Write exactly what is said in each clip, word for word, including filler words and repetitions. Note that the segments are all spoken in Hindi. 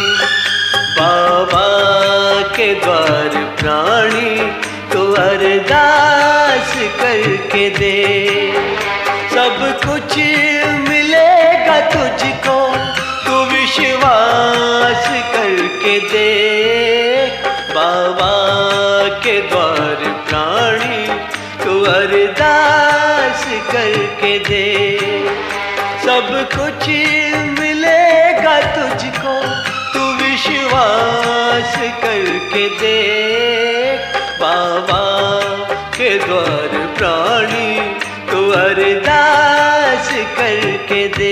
बाबा के द्वार प्राणी तो अरदास करके दे, सब कुछ मिलेगा तुझको, तू विश्वास करके दे। बाबा के द्वार प्राणी तू अरदास करके दे, सब कुछ मिलेगा तुझको, तू विश्वास करके दे। बाबा के द्वार प्राणी तू अरदास करके दे।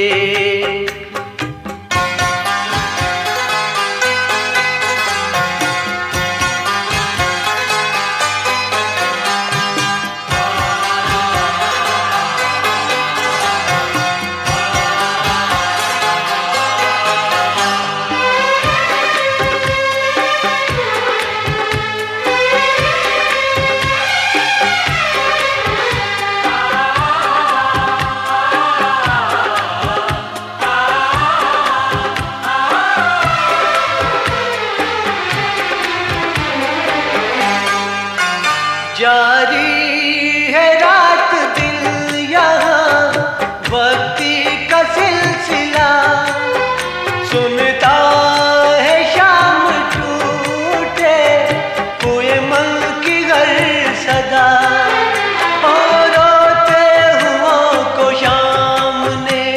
जारी है रात दिन यहाँ भक्ति का सिलसिला, सुनता है शाम टूटे हुए मन की हर सदा, और रोते हुओं को शाम ने,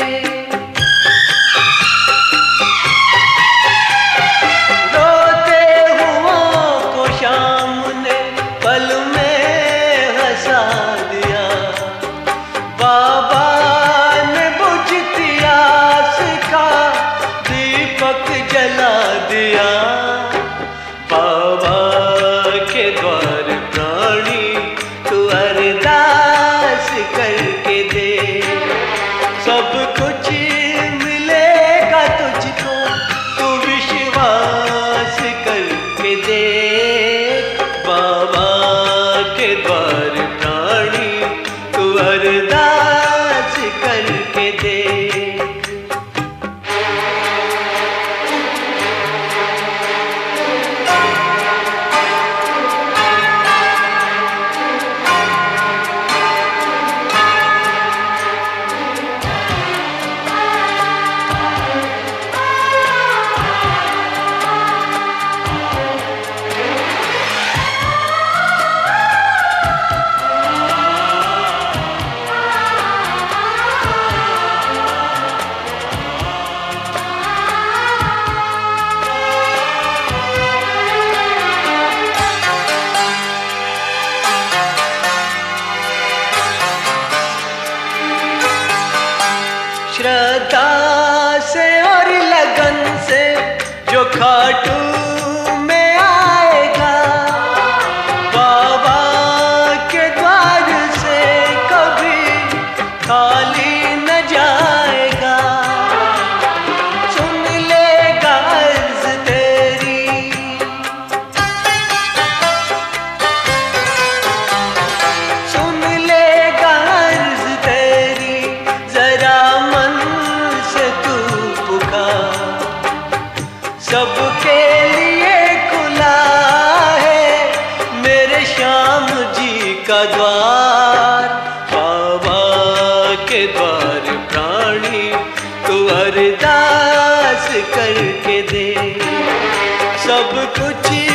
रोते हुओं को शाम ने पल में दिया। बाबा ने बुझती आस का दीपक जला दिया। बाबा के द्वार प्राणी तू अरदास करके दे, सब कुछ मिलेगा तुझको, तू विश्वास करके दे। बाबा के द्वार प्राणी तू अरदास करके दे। श्रद्धा से और लगन से जो खाटू में आएगा, बाबा के द्वार से कभी खाली न जाएगा। सुन लेगा अर्ज तेरी, सुन लेगा अर्ज तेरी, जरा सबके लिए खुला है मेरे श्याम जी का द्वार। बाबा के द्वार प्राणी तू अरदास करके दे, सब कुछ